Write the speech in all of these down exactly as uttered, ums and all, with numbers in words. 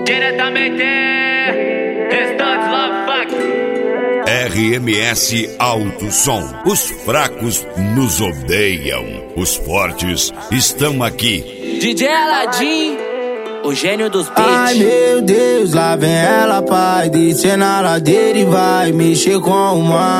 Diretamente, Estantes Love Fact. R M S Alto Som. Os fracos nos odeiam. Os fortes estão aqui. D J Aladim, o gênio dos beats. Ai meu Deus, lá vem ela, pai. Descer na ladeira e vai mexer com o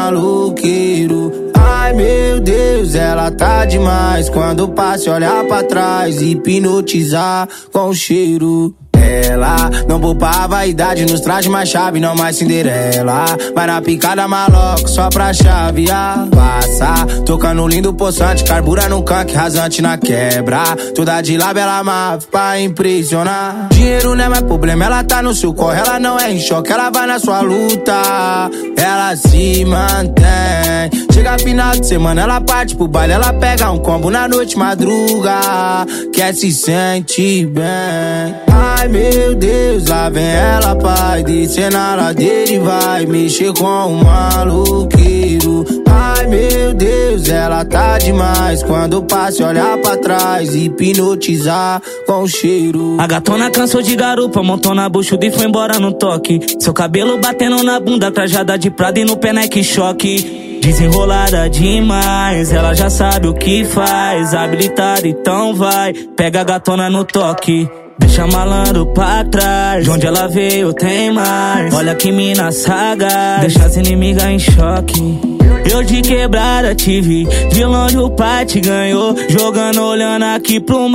maluqueiro. Ai meu Deus, ela tá demais. Quando passa olhar pra trás, hipnotizar com o cheiro. Ela não poupa a vaidade, nos traje mais chave, não mais Cinderela. Vai na picada maloca, só pra chavear. Passa, tocando lindo poçante, carbura no canque, rasante na quebra. Toda de lábio ela máfia pra impressionar. Dinheiro não é mais problema, ela tá no seu corre. Ela não é em choque, ela vai na sua luta. Ela se mantém. Chega final de semana, ela parte pro baile. Ela pega um combo na noite, madruga. Quer se sente bem. Ai meu Deus, lá vem ela, pai. Descer na ladeira e vai mexer com o maluqueiro. Ai meu Deus, ela tá demais. Quando passa olhar pra trás, hipnotizar com o cheiro. A gatona cansou de garupa, montou na buchuda e foi embora no toque. Seu cabelo batendo na bunda, trajada de prada e no pé Nike choque. Desenrolada demais, ela já sabe o que faz. Habilitada, então vai, pega a gatona no toque. Deixa malandro pra trás, de onde ela veio tem mais. Olha que mina sagaz, deixa as inimigas em choque. Eu de quebrada te vi, de longe o pai te ganhou. Jogando, olhando aqui pro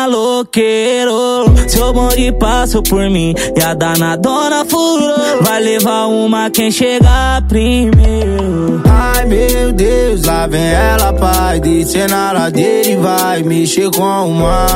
maloqueiro. Seu bonde passou por mim e a danadona furou. Vai levar uma quem chegar primeiro. Ai meu Deus, lá vem ela, pai. Descer na ladeira e vai mexer com o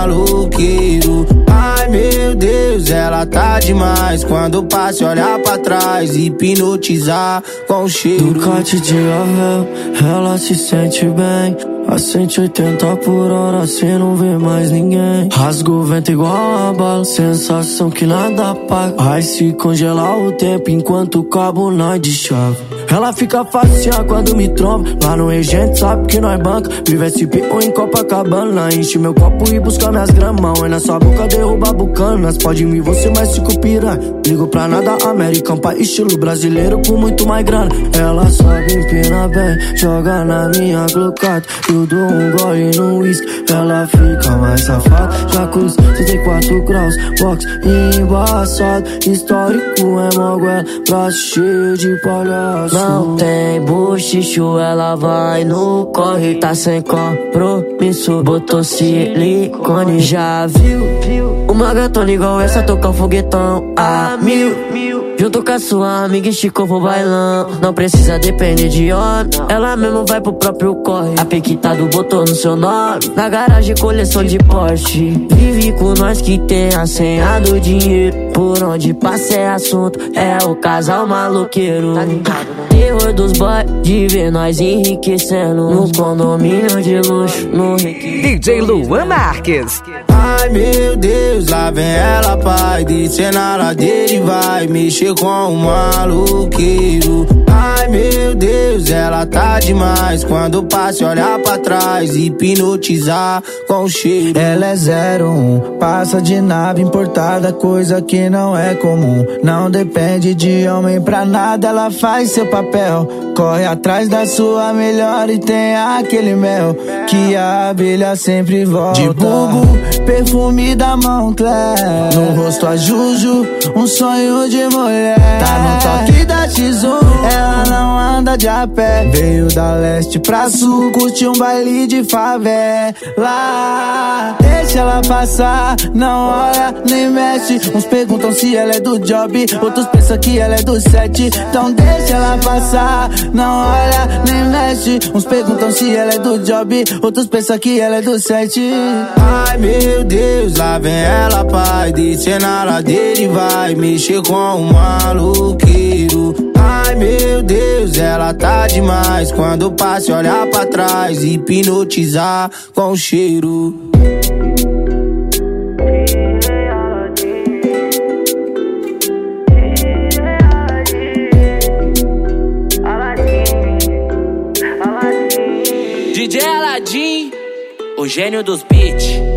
maluqueiro. Ai meu Deus, ela tá demais. Quando passa olhar pra trás, hipnotizar com o cheiro. Ducati de Avel, ela se sente bem. A cento e oitenta por hora, cê não vê mais ninguém. Rasga o vento igual a bala, sensação que nada paga. Vai se congelar o tempo enquanto o cabo nós de chave. Ela fica facinha quando me tromba. Lá no Regente sabe que nós banca. Vive S P ou em Copacabana. Enche meu copo e busca minhas gramas. Oi na sua boca derruba bucanas. Pode me você mais cinco piranha. Ligo pra nada, American Pie, estilo brasileiro com muito mais grana. Ela sabe empinar bem, joga na minha Glucat. Eu dou um gole no whisky, ela fica mais safada. Jacuzzi, setenta e quatro graus, box embaçado. Histórico é moguela, braço cheio de palhaço. Não tem bochicho, ela vai no corre. Tá sem compromisso, botou silicone. Já viu uma gatona igual essa tocar um foguetão a mil? Junto com a sua amiga esticou pro bailão. Não precisa depender de homem, ela mesmo vai pro próprio corre. A pequitado botou no seu nome, na garagem coleção de Porsche. Vive com nós que tem a senha do dinheiro. Por onde passa é assunto, é o casal maloqueiro. Tá ligado, né? Terror dos boys, de ver nós enriquecendo. No condomínio de luxo, no requinte. D J Luan Marques. Ai meu Deus, lá vem ela, pai. Descer na ladeira e vai mexer com o maluqueiro. Ai meu Deus, ela tá demais. Quando passa olhar pra trás, hipnotizar com o cheiro. Ela é zero um, passa de nave importada, coisa que não é comum. Não depende de homem pra nada, ela faz seu papel. Corre atrás da sua melhor e tem aquele mel que a abelha sempre volta. De bubo, perfume da Moncler, no rosto a Juju, um sonho de mulher. Tá no toque da X um, ela não anda de a pé. Veio da leste pra sul, curte um baile de favela. Deixa ela passar, não olha nem mexe. Uns perguntam se ela é do job, outros pensam que ela é do set. Então deixa ela passar, não olha nem mexe. Uns perguntam se ela é do job, outros pensam que ela é do set. Ai meu Deus, lá vem ela, pai. Descer na ladeira e vai mexer com o maluqueiro. Ai meu Deus, ela tá demais. Quando passa olhar pra trás, hipnotizar com o cheiro. D J Aladim, o gênio dos beats.